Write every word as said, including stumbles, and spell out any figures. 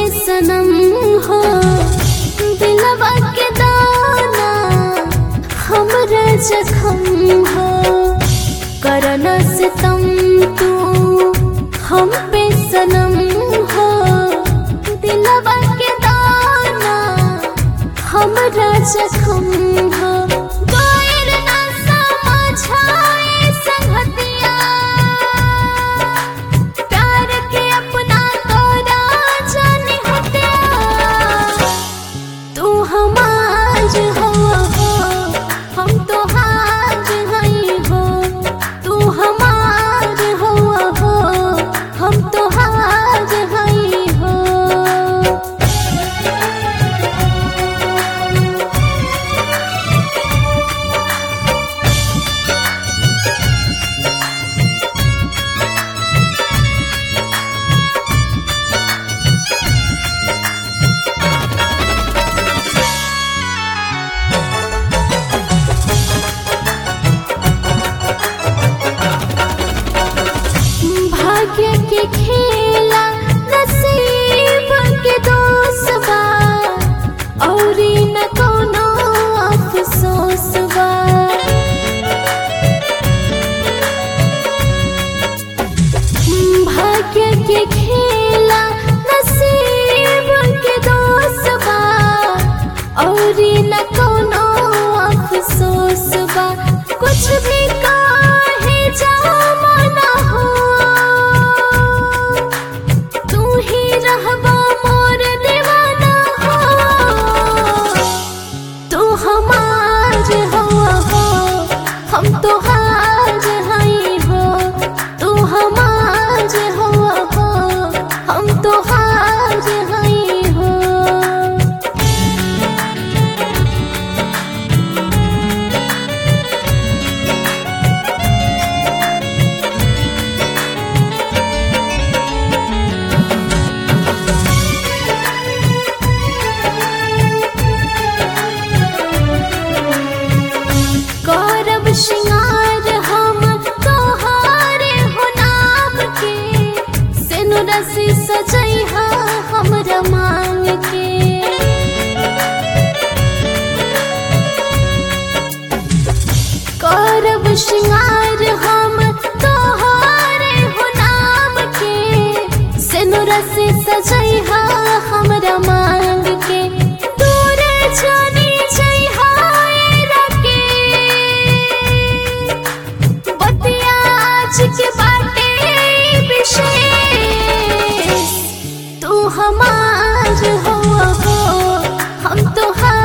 सनम हो दिलवा के दाना हमरा जख्म हो करना सितम तू हम पे सनम हो दिलवा के दाना हमरा जख्म हो गैर ना समझाए संगतिया प्यार के अपना तोरा जाने हत्या तू हमार हो हम तो हार हई हो तू हमार हो हम तो हार हई हो। भाग्य के खेला नसीब के दोस्त बा औरी न कोनो अफसोस बा भाग्य के खेला नसीब के दोस्त बा औरी न कोनो अफसोस बा कुछ भी काहे जामना हो रहबा मोर दीवाना हो तू हमार हो हम तो हार हई हो तू हमार हो हम तो हार हई हो। गौरव श्रृंगार हम तोहारे हो नाम के सिनुरा से सजैहा हमरा मांग के गौरव श्रृंगार हम तोहारे हो नाम के सिनुरा से सजैहा हमरा मांग के दूर जानी जइहा के बाटे विशेष तू हमार हो हम तो